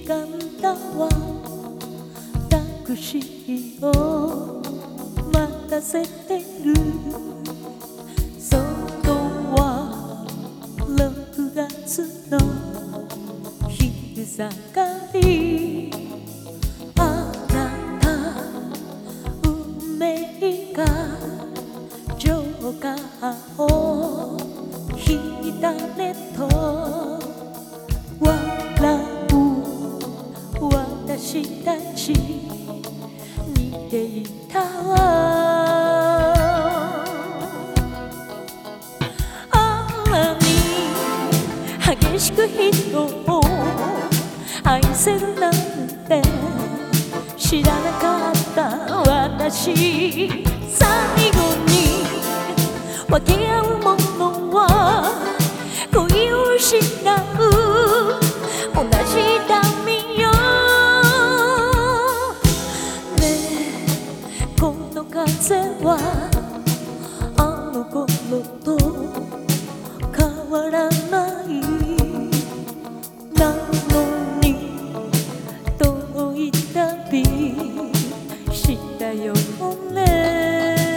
間だわタクシーを待たせてる外は6月の昼下がりあなた運命がジョーカーを引いたねと笑う私たち似ていたわあらに激しく人を愛せるなんて知らなかった私最後に分け合うものは恋を失う同じ痛みよねえこの風はあの頃と変わらないなのに遠い旅したよね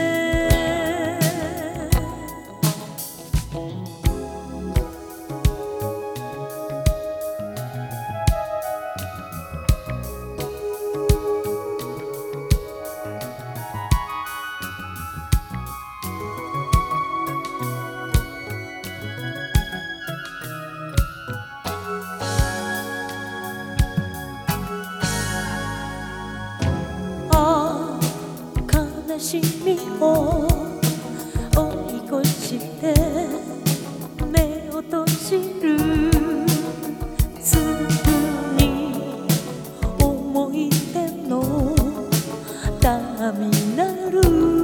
悲しみを追い越して目を閉じるすぐに思い出のためになる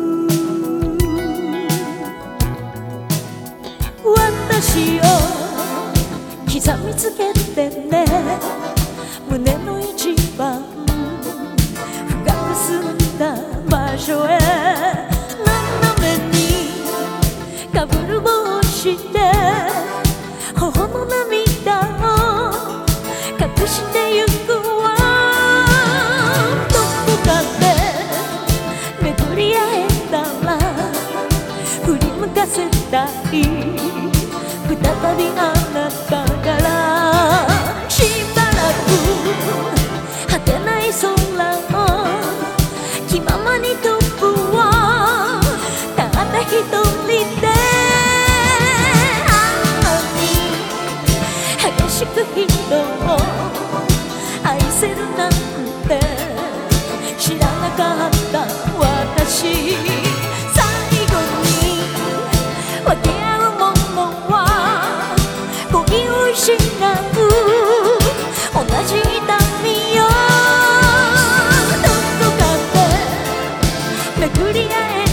私を刻みつけてね胸の一番深く澄んだ場所へ斜めにかぶる帽子で頬の涙を隠してゆくわどこかで巡り会えたら振り向かせたい再びあなたからしばらく果てない空を気ままに飛ぶわたった一人で激しく人を愛せるなんて知らなかった私最後に分け合うものは恋を失う同じ痛みよ巡り合え